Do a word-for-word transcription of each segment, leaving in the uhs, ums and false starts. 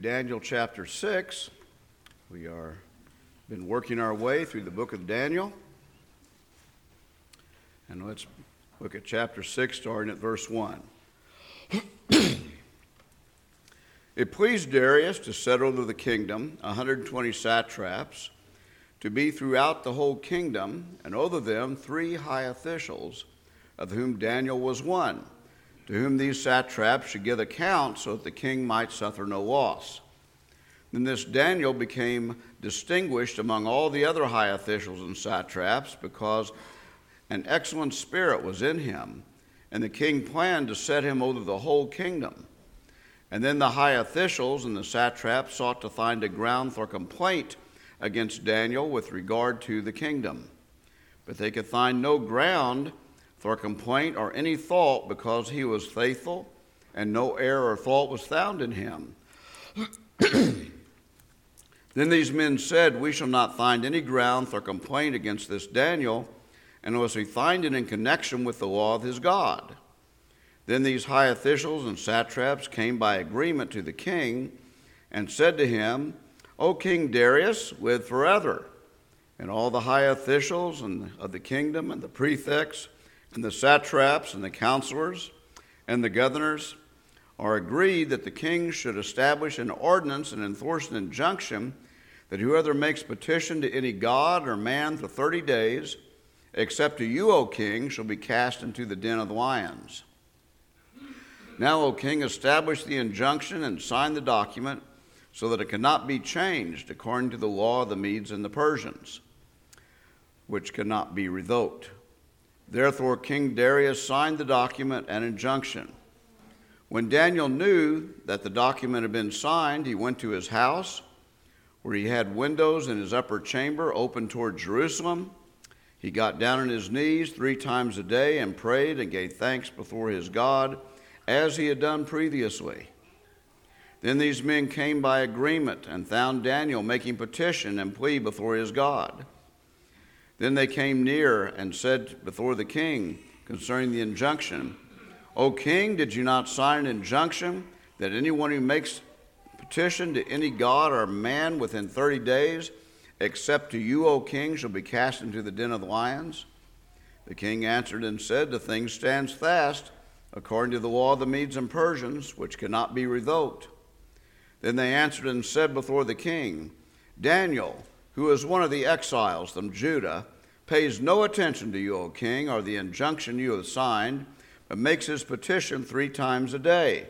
Daniel chapter six. We are been working our way through the book of Daniel. And let's look at chapter six, starting at verse one. It pleased Darius to set over the kingdom one hundred twenty satraps, to be throughout the whole kingdom, and over them three high officials, of whom Daniel was one, to whom these satraps should give account, so that the king might suffer no loss. Then this Daniel became distinguished among all the other high officials and satraps, because an excellent spirit was in him, and the king planned to set him over the whole kingdom. And then the high officials and the satraps sought to find a ground for complaint against Daniel with regard to the kingdom. But they could find no ground for complaint or any fault, because he was faithful, and no error or fault was found in him. Then these men said, "We shall not find any ground for complaint against this Daniel, unless we find it in connection with the law of his God." Then these high officials and satraps came by agreement to the king and said to him, "O King Darius, live forever." And all the high officials and of the kingdom and the prefects and the satraps and the counselors and the governors are agreed that the king should establish an ordinance and enforce an injunction that whoever makes petition to any god or man for thirty days, except to you, O king, shall be cast into the den of the lions. Now, O king, establish the injunction and sign the document, so that it cannot be changed according to the law of the Medes and the Persians, which cannot be revoked. Therefore King Darius signed the document and injunction. When Daniel knew that the document had been signed, he went to his house, where he had windows in his upper chamber open toward Jerusalem. He got down on his knees three times a day and prayed and gave thanks before his God, as he had done previously. Then these men came by agreement and found Daniel making petition and plea before his God. Then they came near and said before the king concerning the injunction, "O king, did you not sign an injunction that anyone who makes petition to any god or man within thirty days, except to you, O king, shall be cast into the den of the lions?" The king answered and said, "The thing stands fast, according to the law of the Medes and Persians, which cannot be revoked." Then they answered and said before the king, "Daniel, who is one of the exiles from Judah, pays no attention to you, O king, or the injunction you have signed, but makes his petition three times a day."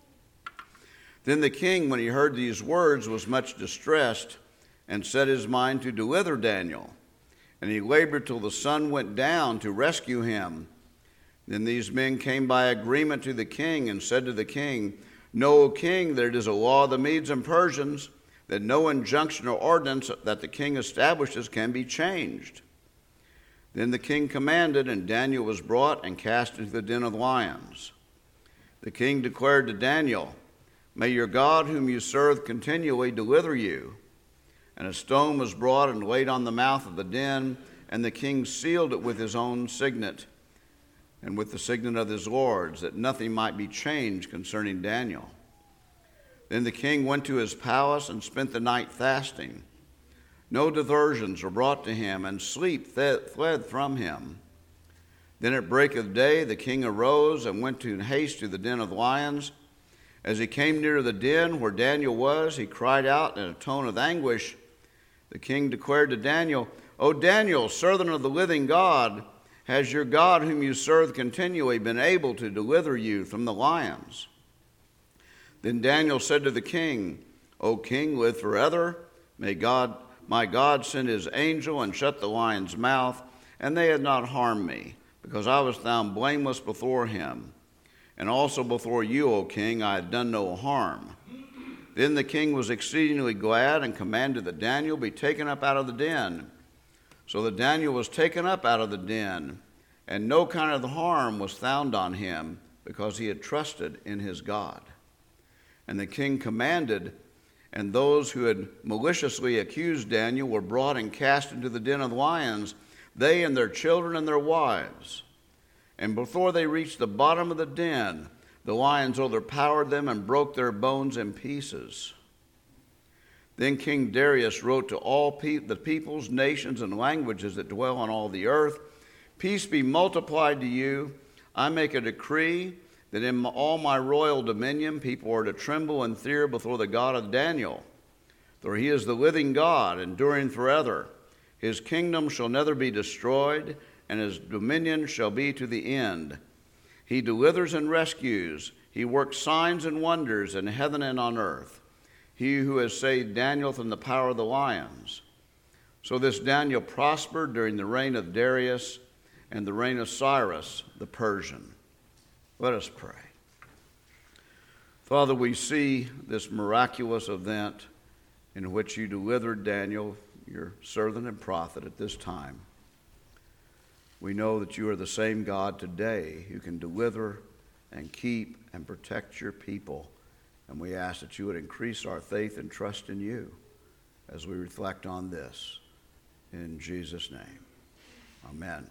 Then the king, when he heard these words, was much distressed, and set his mind to deliver Daniel. And he labored till the sun went down to rescue him. Then these men came by agreement to the king and said to the king, "Know, O king, that it is a law of the Medes and Persians, that no injunction or ordinance that the king establishes can be changed." Then the king commanded, and Daniel was brought and cast into the den of lions. The king declared to Daniel, "May your God, whom you serve continually, deliver you." And a stone was brought and laid on the mouth of the den, and the king sealed it with his own signet and with the signet of his lords, that nothing might be changed concerning Daniel. Then the king went to his palace and spent the night fasting. No diversions were brought to him, and sleep fled from him. Then at break of day the king arose and went in haste to the den of lions. As he came near the den where Daniel was, he cried out in a tone of anguish. The king declared to Daniel, "O Daniel, servant of the living God, has your God, whom you serve continually, been able to deliver you from the lions?" Then Daniel said to the king, "O king, live forever. May God, my God send his angel and shut the lion's mouth, and they had not harmed me, because I was found blameless before him. And also before you, O king, I had done no harm." Then the king was exceedingly glad and commanded that Daniel be taken up out of the den. So that Daniel was taken up out of the den, and no kind of harm was found on him, because he had trusted in his God. And the king commanded, and those who had maliciously accused Daniel were brought and cast into the den of lions, they and their children and their wives. And before they reached the bottom of the den, the lions overpowered them and broke their bones in pieces. Then King Darius wrote to all pe- the peoples, nations, and languages that dwell on all the earth, peace be multiplied to you. I make a decree that in all my royal dominion people are to tremble and fear before the God of Daniel. For he is the living God, enduring forever. His kingdom shall never be destroyed, and his dominion shall be to the end. He delivers and rescues. He works signs and wonders in heaven and on earth. He who has saved Daniel from the power of the lions. So this Daniel prospered during the reign of Darius and the reign of Cyrus the Persian. Let us pray. Father, we see this miraculous event in which you delivered Daniel, your servant and prophet, at this time. We know that you are the same God today who can deliver and keep and protect your people. And we ask that you would increase our faith and trust in you as we reflect on this. In Jesus' name, amen.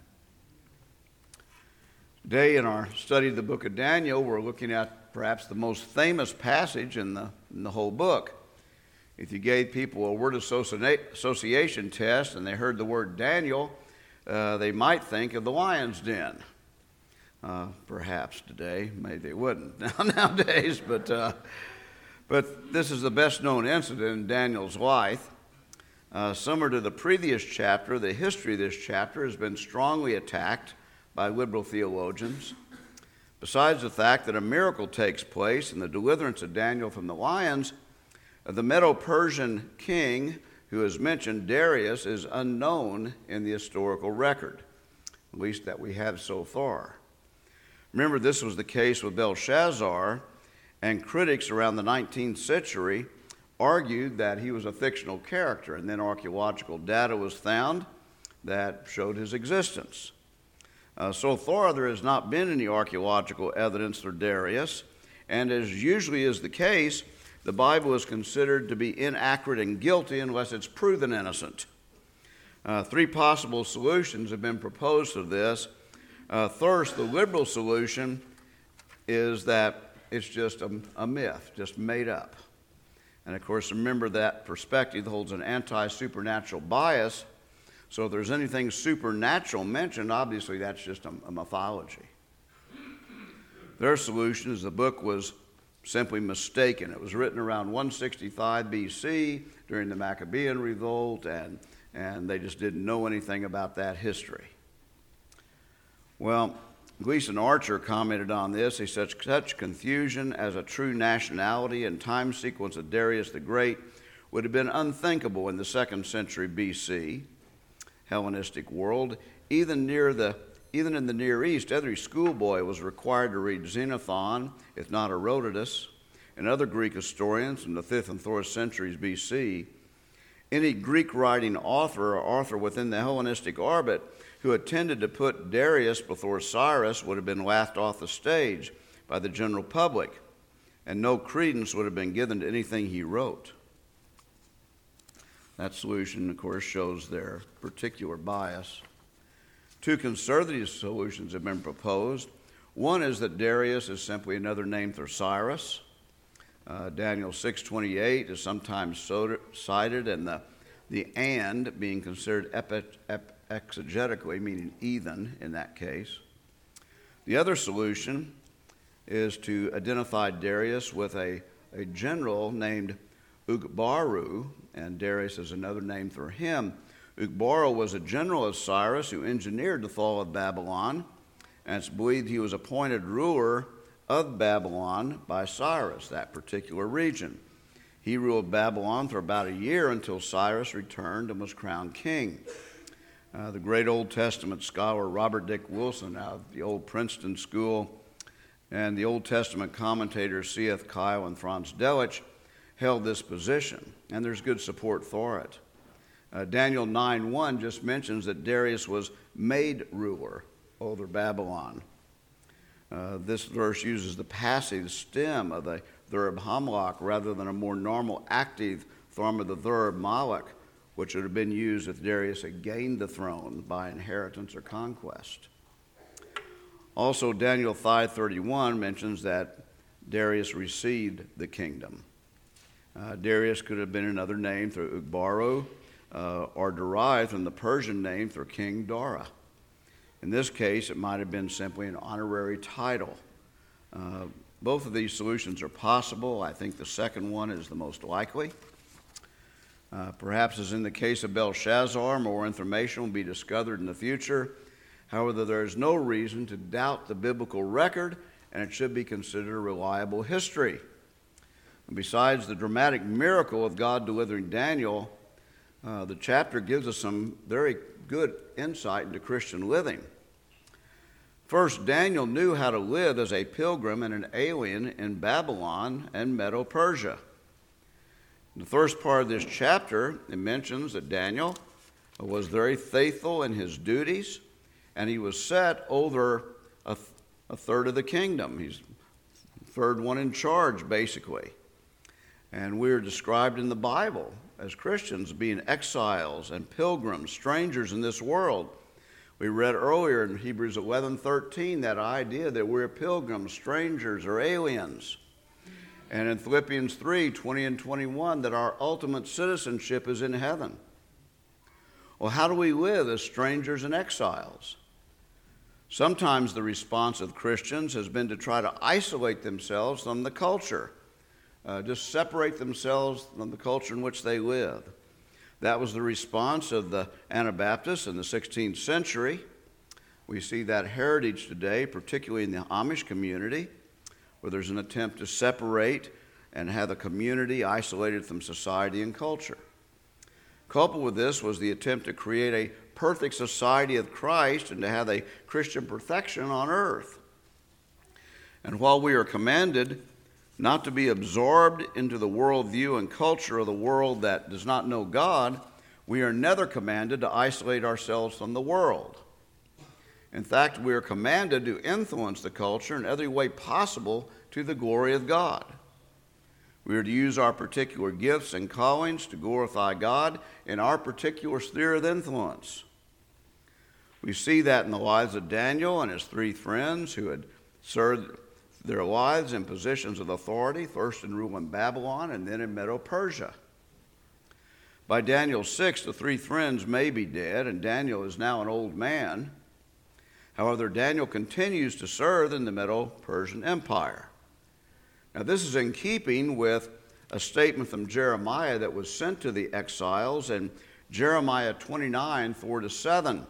Today in our study of the book of Daniel, we're looking at perhaps the most famous passage in the, in the whole book. If you gave people a word association test and they heard the word Daniel, uh, they might think of the lion's den. Uh, perhaps today, maybe they wouldn't nowadays, but uh, but this is the best known incident in Daniel's life. Uh, similar to the previous chapter, the history of this chapter has been strongly attacked by liberal theologians. Besides the fact that a miracle takes place in the deliverance of Daniel from the lions, uh, the Medo-Persian king who is mentioned, Darius, is unknown in the historical record, at least that we have so far. Remember, this was the case with Belshazzar, and critics around the nineteenth century argued that he was a fictional character, and then archaeological data was found that showed his existence. Uh, so far, there has not been any archaeological evidence for Darius, and as usually is the case, the Bible is considered to be inaccurate and guilty unless it's proven innocent. Uh, three possible solutions have been proposed to this. Uh, first, the liberal solution is that it's just a, a myth, just made up. And of course, remember that perspective holds an anti-supernatural bias. So if there's anything supernatural mentioned, obviously that's just a, a mythology. Their solution is the book was simply mistaken. It was written around one sixty-five B C during the Maccabean revolt, and, and they just didn't know anything about that history. Well, Gleason Archer commented on this. He said, such confusion as a true nationality and time sequence of Darius the Great would have been unthinkable in the second century B C Hellenistic world. Even near the even in the Near East, every schoolboy was required to read Xenophon, if not Herodotus, and other Greek historians from the fifth and fourth centuries B C. Any Greek-writing author or author within the Hellenistic orbit who attempted to put Darius before Cyrus would have been laughed off the stage by the general public, and no credence would have been given to anything he wrote. That solution, of course, shows their particular bias. Two conservative solutions have been proposed. One is that Darius is simply another name for Cyrus. Uh, Daniel six twenty-eight is sometimes so, cited, and the, the and being considered epi, ep, exegetically, meaning even in that case. The other solution is to identify Darius with a, a general named Ugbaru, and Darius is another name for him. Ugbaru was a general of Cyrus who engineered the fall of Babylon, and it's believed he was appointed ruler of Babylon by Cyrus, that particular region. He ruled Babylon for about a year until Cyrus returned and was crowned king. Uh, the great Old Testament scholar Robert Dick Wilson out of the old Princeton School and the Old Testament commentator C F Kyle and Franz Delitzsch held this position, and there's good support for it. Uh, Daniel nine one just mentions that Darius was made ruler over Babylon. Uh, this verse uses the passive stem of the verb hamlach rather than a more normal active form of the verb malach, which would have been used if Darius had gained the throne by inheritance or conquest. Also, Daniel five thirty-one mentions that Darius received the kingdom. Uh, Darius could have been another name through Ugbaru, uh, or derived from the Persian name through King Dara. In this case, it might have been simply an honorary title. Uh, both of these solutions are possible. I think the second one is the most likely. Uh, perhaps, as in the case of Belshazzar, more information will be discovered in the future. However, there is no reason to doubt the biblical record, and it should be considered a reliable history. And besides the dramatic miracle of God delivering Daniel, uh, the chapter gives us some very good insight into Christian living. First, Daniel knew how to live as a pilgrim and an alien in Babylon and Medo-Persia. In the first part of this chapter, it mentions that Daniel was very faithful in his duties, and he was set over a, th- a third of the kingdom. He's the third one in charge, basically. And we are described in the Bible as Christians being exiles and pilgrims, strangers in this world. We read earlier in Hebrews eleven thirteen that idea that we're pilgrims, strangers, or aliens. And in Philippians three twenty and twenty-one that our ultimate citizenship is in heaven. Well, how do we live as strangers and exiles? Sometimes the response of Christians has been to try to isolate themselves from the culture, uh, just separate themselves from the culture in which they live. That was the response of the Anabaptists in the sixteenth century. We see that heritage today, particularly in the Amish community, where there's an attempt to separate and have a community isolated from society and culture. Coupled with this was the attempt to create a perfect society of Christ and to have a Christian perfection on earth. And while we are commanded not to be absorbed into the worldview and culture of the world that does not know God, we are never commanded to isolate ourselves from the world. In fact, we are commanded to influence the culture in every way possible to the glory of God. We are to use our particular gifts and callings to glorify God in our particular sphere of influence. We see that in the lives of Daniel and his three friends who had served their lives in positions of authority, first in ruling Babylon and then in Medo-Persia. By Daniel six, the three friends may be dead, and Daniel is now an old man. However, Daniel continues to serve in the Medo-Persian Empire. Now, this is in keeping with a statement from Jeremiah that was sent to the exiles in Jeremiah twenty-nine, four to seven.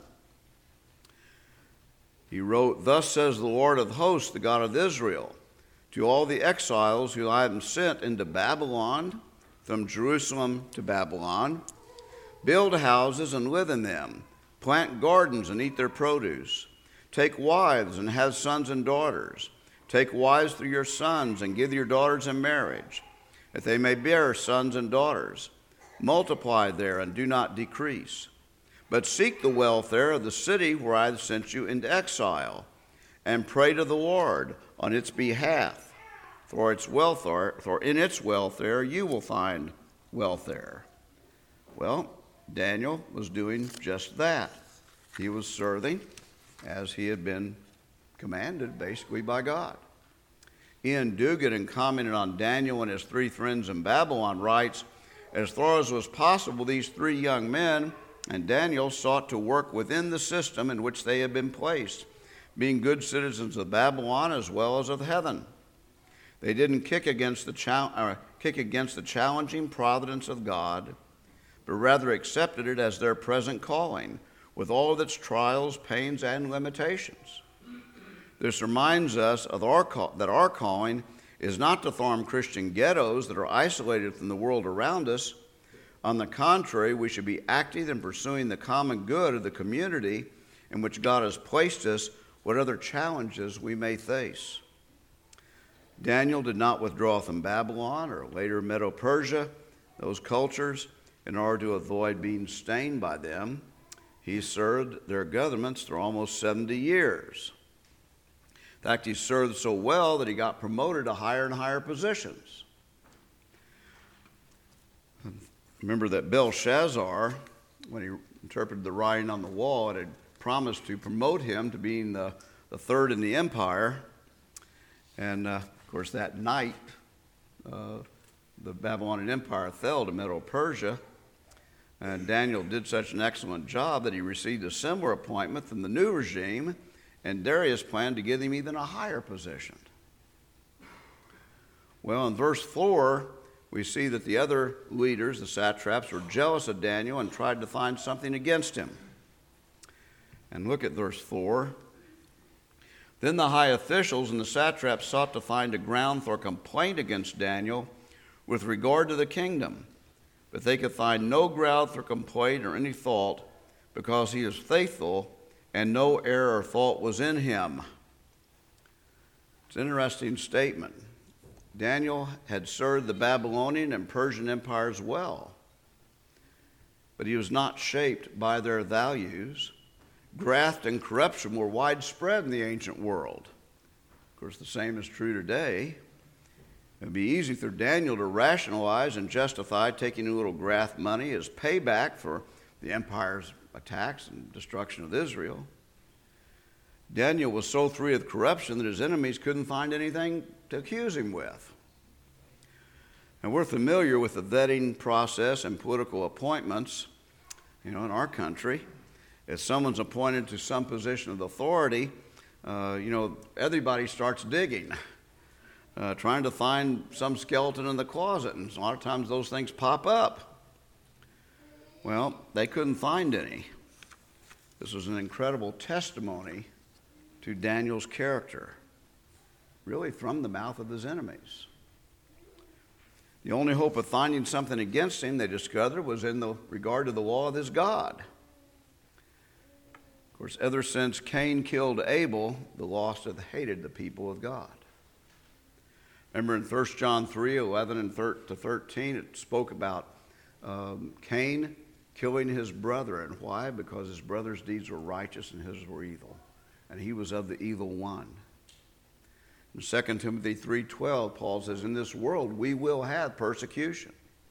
He wrote, "Thus says the Lord of hosts, the God of Israel, to all the exiles who I have sent into Babylon, from Jerusalem to Babylon, build houses and live in them, plant gardens and eat their produce, take wives and have sons and daughters, take wives for your sons and give your daughters in marriage, that they may bear sons and daughters. Multiply there and do not decrease. But seek the welfare of the city where I have sent you into exile, and pray to the Lord on its behalf, for its welfare, for in its welfare you will find welfare." Well, Daniel was doing just that. He was serving as he had been commanded, basically, by God. Ian Dugan, in commenting on Daniel and his three friends in Babylon, writes, "As far as was possible, these three young men and Daniel sought to work within the system in which they had been placed, being good citizens of Babylon as well as of heaven. They didn't kick against the, cha- uh, kick against the challenging providence of God, but rather accepted it as their present calling, with all of its trials, pains, and limitations. This reminds us of our call, that our calling is not to form Christian ghettos that are isolated from the world around us. On the contrary, we should be active in pursuing the common good of the community in which God has placed us, what other challenges we may face." Daniel did not withdraw from Babylon or later Medo-Persia, those cultures, in order to avoid being stained by them. He served their governments for almost seventy years. In fact, he served so well that he got promoted to higher and higher positions. Remember that Belshazzar, when he interpreted the writing on the wall, it had promised to promote him to being the, the third in the empire. And, uh, of course, that night, uh, the Babylonian Empire fell to Medo-Persia, and Daniel did such an excellent job that he received a similar appointment from the new regime, and Darius planned to give him even a higher position. Well, in verse four, we see that the other leaders, the satraps, were jealous of Daniel and tried to find something against him. And look at verse four. Then the high officials and the satraps sought to find a ground for complaint against Daniel with regard to the kingdom, but they could find no ground for complaint or any fault, because he is faithful and no error or fault was in him. It's an interesting statement. Daniel had served the Babylonian and Persian empires well, but he was not shaped by their values. Graft and corruption were widespread in the ancient world. Of course, the same is true today. It would be easy for Daniel to rationalize and justify taking a little graft money as payback for the empire's attacks and destruction of Israel. Daniel was so free of corruption that his enemies couldn't find anything to accuse him with. And we're familiar with the vetting process and political appointments, you know, in our country. If someone's appointed to some position of authority, uh, you know, everybody starts digging. Uh, trying to find some skeleton in the closet, and a lot of times those things pop up. Well, they couldn't find any. This was an incredible testimony to Daniel's character, really from the mouth of his enemies. The only hope of finding something against him, they discovered, was in the regard to the law of his God. Of course, ever since Cain killed Abel, the lost have hated the people of God. Remember in First John three, eleven and to thirteen, it spoke about um, Cain killing his brother. And why? Because his brother's deeds were righteous and his were evil. And he was of the evil one. In Second Timothy three twelve, Paul says, in this world we will have persecution.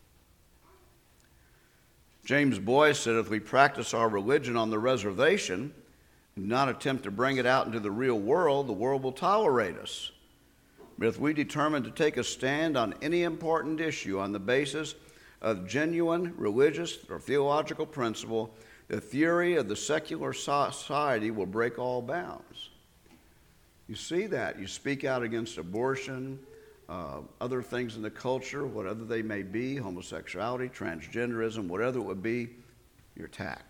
James Boyce said, if we practice our religion on the reservation and not attempt to bring it out into the real world, the world will tolerate us. But if we determine to take a stand on any important issue on the basis of genuine religious or theological principle, the theory of the secular society will break all bounds. You see that. You speak out against abortion, uh, other things in the culture, whatever they may be, homosexuality, transgenderism, whatever it would be, you're attacked.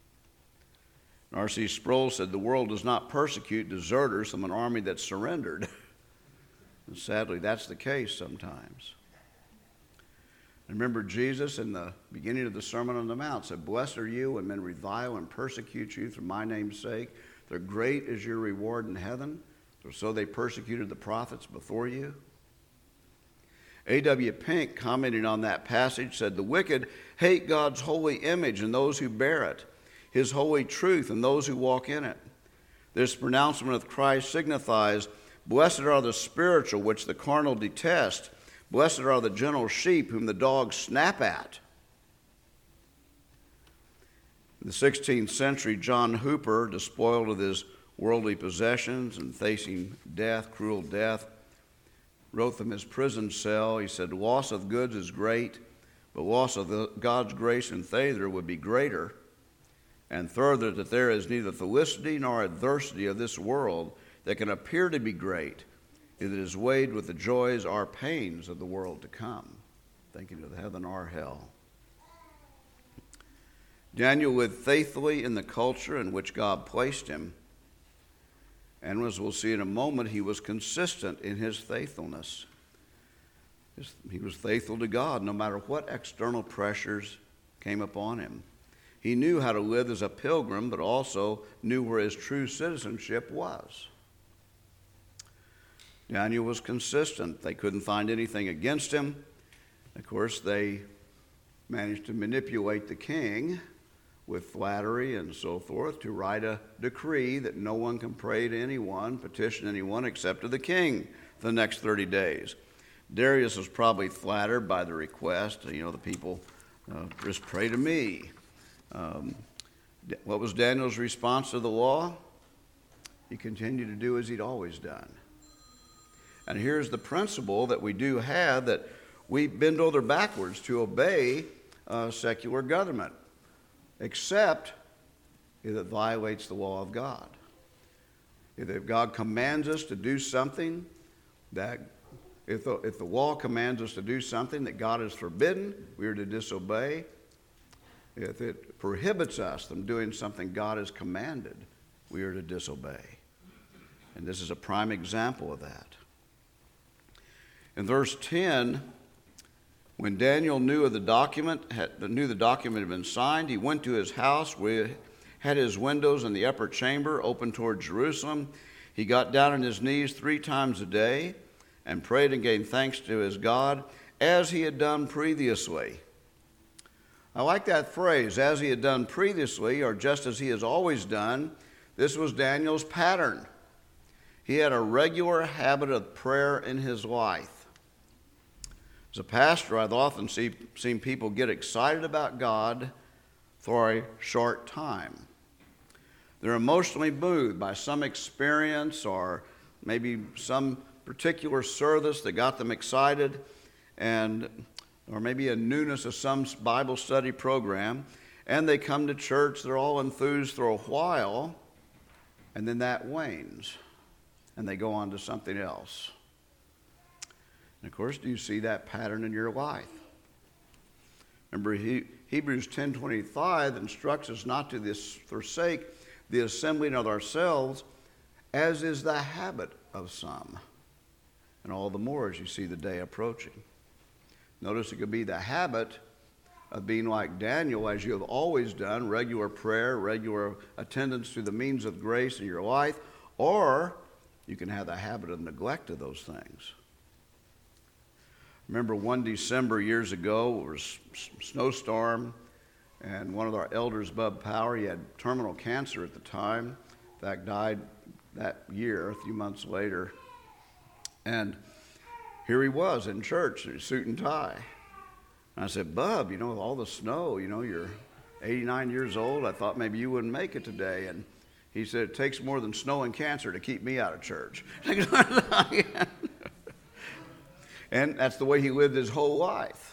R C Sproul said, the world does not persecute deserters from an army that's surrendered. And sadly, that's the case sometimes. Remember, Jesus in the beginning of the Sermon on the Mount said, blessed are you when men revile and persecute you for my name's sake. For great is your reward in heaven. For so they persecuted the prophets before you. A W Pink, commenting on that passage, said, the wicked hate God's holy image and those who bear it, his holy truth and those who walk in it. This pronouncement of Christ signifies, blessed are the spiritual, which the carnal detest. Blessed are the gentle sheep, whom the dogs snap at. In the sixteenth century, John Hooper, despoiled of his worldly possessions and facing death, cruel death, wrote from his prison cell, he said, loss of goods is great, but loss of the, God's grace and favor would be greater. And further, that there is neither felicity nor adversity of this world that can appear to be great, if it is weighed with the joys or pains of the world to come, thinking of heaven or hell. Daniel lived faithfully in the culture in which God placed him, and as we'll see in a moment, he was consistent in his faithfulness. He was faithful to God no matter what external pressures came upon him. He knew how to live as a pilgrim, but also knew where his true citizenship was. Daniel was consistent. They couldn't find anything against him. Of course, they managed to manipulate the king with flattery and so forth to write a decree that no one can pray to anyone, petition anyone except to the king for the next thirty days. Darius was probably flattered by the request. You know, the people, uh, just pray to me. Um, what was Daniel's response to the law? He continued to do as he'd always done. And here's the principle that we do have, that we bend over backwards to obey uh, secular government, except if it violates the law of God. If God commands us to do something that, if the, if the law commands us to do something that God has forbidden, we are to disobey. If it prohibits us from doing something God has commanded, we are to disobey. And this is a prime example of that. In verse ten, when Daniel knew of the document, had, knew the document had been signed, he went to his house where he had his windows in the upper chamber open toward Jerusalem. He got down on his knees three times a day and prayed and gave thanks to his God as he had done previously. I like that phrase, as he had done previously, or just as he has always done. This was Daniel's pattern. He had a regular habit of prayer in his life. As a pastor, I've often see, seen people get excited about God for a short time. They're emotionally moved by some experience or maybe some particular service that got them excited, and or maybe a newness of some Bible study program, and they come to church, they're all enthused for a while, and then that wanes, and they go on to something else. And of course, do you see that pattern in your life? Remember, he, Hebrews ten twenty-five instructs us not to this, forsake the assembling of ourselves, as is the habit of some. And all the more as you see the day approaching. Notice it could be the habit of being like Daniel, as you have always done, regular prayer, regular attendance to the means of grace in your life, or you can have the habit of neglect of those things. Remember one December years ago, it was a snowstorm, and one of our elders, Bub Power, he had terminal cancer at the time. In fact, died that year, a few months later. And here he was in church in a suit and tie. And I said, Bub, you know, with all the snow, you know, you're eighty-nine years old. I thought maybe you wouldn't make it today. And he said, it takes more than snow and cancer to keep me out of church. And that's the way he lived his whole life.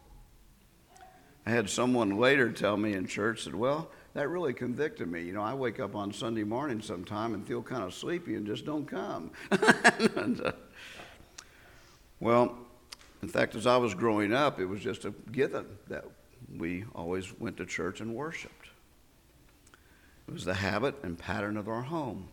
I had someone later tell me in church, said, well, that really convicted me. You know, I wake up on Sunday morning sometime and feel kind of sleepy and just don't come. and, uh, well, in fact, as I was growing up, it was just a given that we always went to church and worshiped. It was the habit and pattern of our home.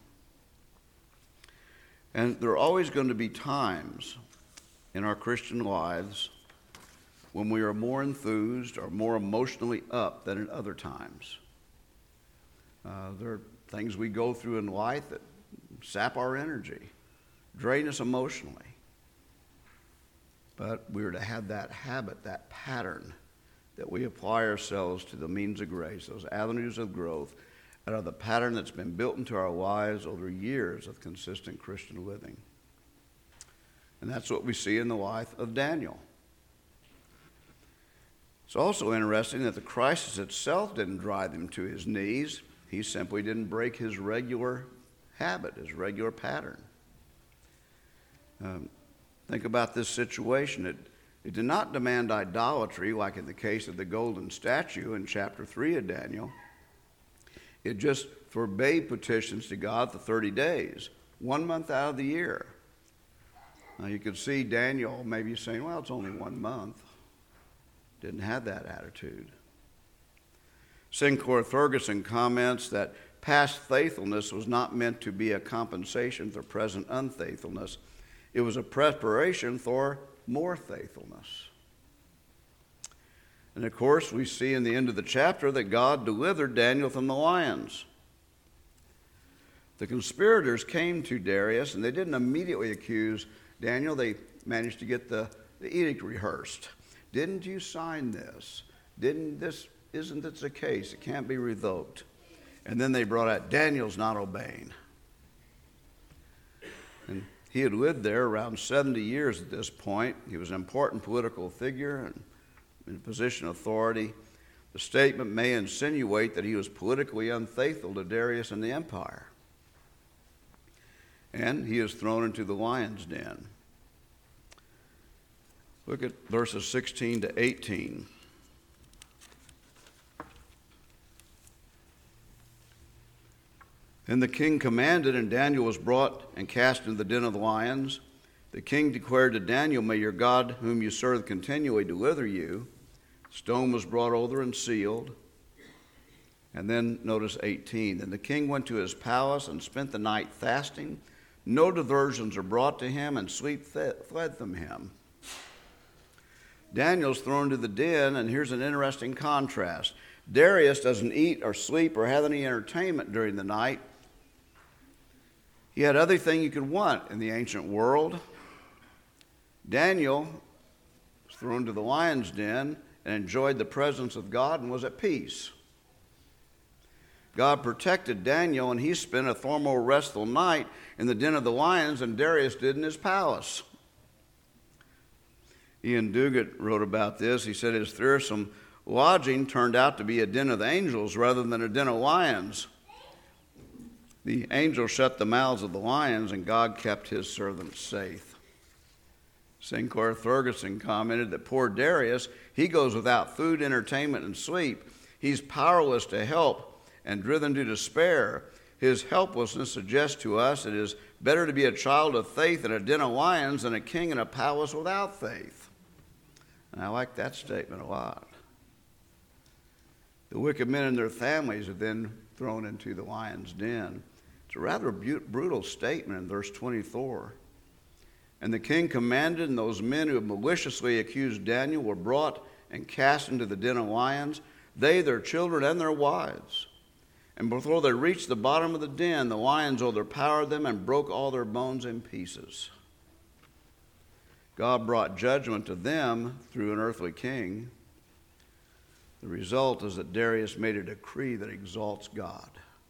And there are always going to be times in our Christian lives when we are more enthused or more emotionally up than in other times. Uh, there are things we go through in life that sap our energy, drain us emotionally. But we are to have that habit, that pattern, that we apply ourselves to the means of grace, those avenues of growth, that are the pattern that's been built into our lives over years of consistent Christian living. And that's what we see in the life of Daniel. It's also interesting that the crisis itself didn't drive him to his knees. He simply didn't break his regular habit, his regular pattern. Um, think about this situation. It, it did not demand idolatry, like in the case of the golden statue in chapter three of Daniel. It just forbade petitions to God for thirty days, one month out of the year. Now you could see Daniel maybe saying, well, it's only one month. Didn't have that attitude. Sinclair Ferguson comments that past faithfulness was not meant to be a compensation for present unfaithfulness. It was a preparation for more faithfulness. And of course, we see in the end of the chapter that God delivered Daniel from the lions. The conspirators came to Darius, and they didn't immediately accuse Daniel. They managed to get the, the edict rehearsed. Didn't you sign this? Didn't this, isn't this the case? It can't be revoked. And then they brought out, Daniel's not obeying. And he had lived there around seventy years at this point. He was an important political figure and in a position of authority. The statement may insinuate that he was politically unfaithful to Darius and the empire. And he is thrown into the lion's den. Look at verses sixteen to eighteen. Then the king commanded, and Daniel was brought and cast into the den of the lions. The king declared to Daniel, "May your God, whom you serve continually, deliver you." The stone was brought over and sealed. And then notice eighteen. Then the king went to his palace and spent the night fasting. No diversions are brought to him, and sleep fled from him. Daniel's thrown to the den, and here's an interesting contrast. Darius doesn't eat or sleep or have any entertainment during the night. He had everything you could want in the ancient world. Daniel was thrown to the lion's den and enjoyed the presence of God and was at peace. God protected Daniel, and he spent a far more restful night in the den of the lions than Darius did in his palace. Ian Duguid wrote about this. He said his fearsome lodging turned out to be a den of angels rather than a den of lions. The angels shut the mouths of the lions, and God kept his servants safe. Sinclair Ferguson commented that poor Darius, he goes without food, entertainment, and sleep. He's powerless to help and driven to despair. His helplessness suggests to us it is better to be a child of faith in a den of lions than a king in a palace without faith. And I like that statement a lot. The wicked men and their families are then thrown into the lion's den. It's a rather brutal statement in verse twenty-four. And the king commanded, and those men who maliciously accused Daniel were brought and cast into the den of lions, they, their children, and their wives. And before they reached the bottom of the den, the lions overpowered them and broke all their bones in pieces. God brought judgment to them through an earthly king. The result is that Darius made a decree that exalts God.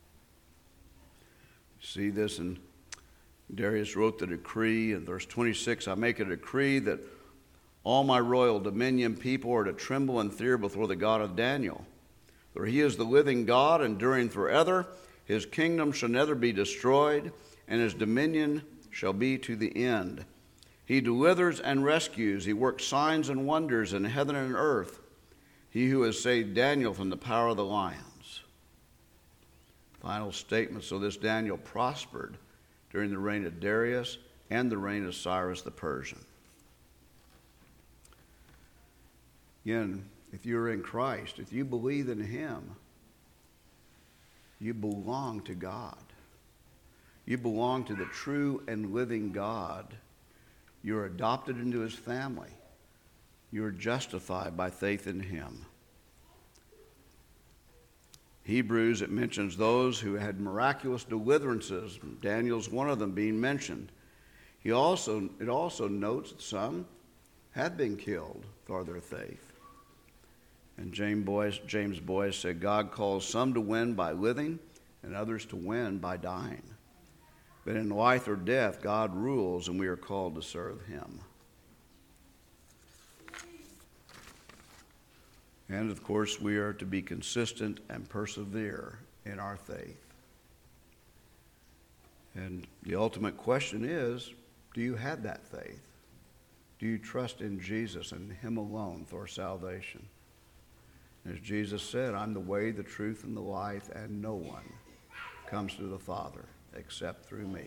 You see this in Darius wrote the decree in verse twenty-six, "I make a decree that all my royal dominion people are to tremble and fear before the God of Daniel. For he is the living God, enduring forever. His kingdom shall never be destroyed, and his dominion shall be to the end. He delivers and rescues. He works signs and wonders in heaven and earth. He who has saved Daniel from the power of the lions." Final statement, so this Daniel prospered during the reign of Darius and the reign of Cyrus the Persian. Again, if you're in Christ, if you believe in him, you belong to God. You belong to the true and living God. You're adopted into his family. You're justified by faith in him. Hebrews, it mentions those who had miraculous deliverances. Daniel's one of them being mentioned. He also, it also notes that some had been killed for their faith. And James Boyce, James Boyce said, God calls some to win by living and others to win by dying. But in life or death, God rules, and we are called to serve him. And, of course, we are to be consistent and persevere in our faith. And the ultimate question is, do you have that faith? Do you trust in Jesus and him alone for salvation? As Jesus said, I'm the way, the truth, and the life, and no one comes to the Father except through me.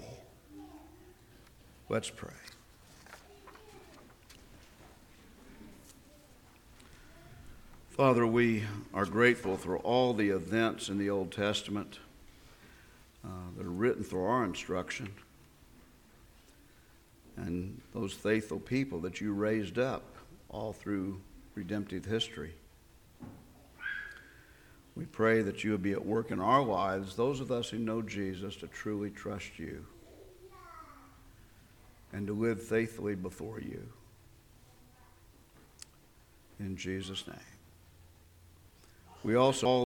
Let's pray. Father, we are grateful for all the events in the Old Testament uh, that are written for our instruction, and those faithful people that you raised up all through redemptive history. We pray that you would be at work in our lives, those of us who know Jesus, to truly trust you and to live faithfully before you. In Jesus' name. We also